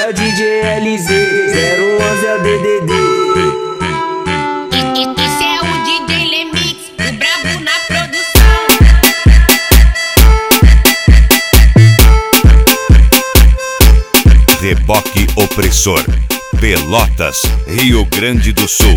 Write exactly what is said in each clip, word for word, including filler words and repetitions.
é o D J L Z, zero onze é o D D D. Esse é o D J Lemix, o brabo na produção. Reboque Opressor, Pelotas, Rio Grande do Sul.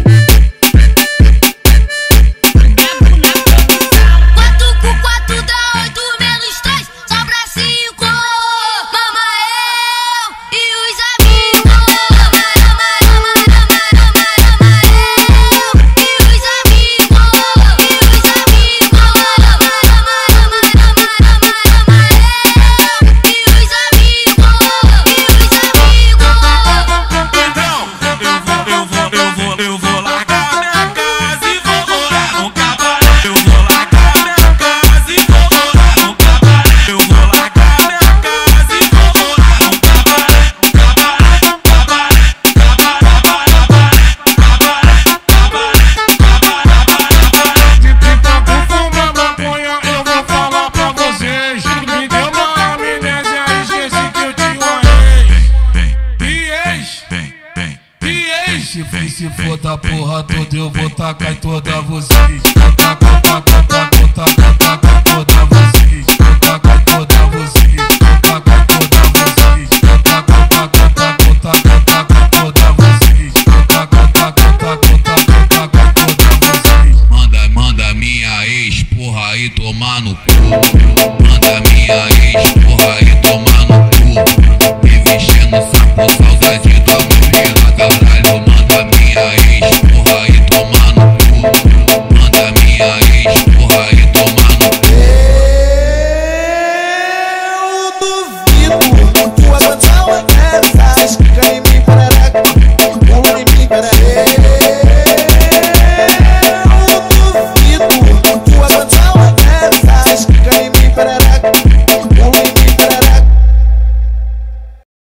Se for da porra toda, eu vou tacar em toda vocês. Vou tacar, tacar, tacar, tacar, tacar toda vocês. Vou tacar toda vocês. Vou tacar toda vocês. Vou tacar, tacar, tacar, tacar, tacar toda vocês. Vou tacar, tacar, tacar, tacar, tacar toda vocês. Manda, manda minha ex, porra, aí tomar no cu. Manda minha ex, porra, aí tomar no cu. Me mexendo sapo, saudade do amor.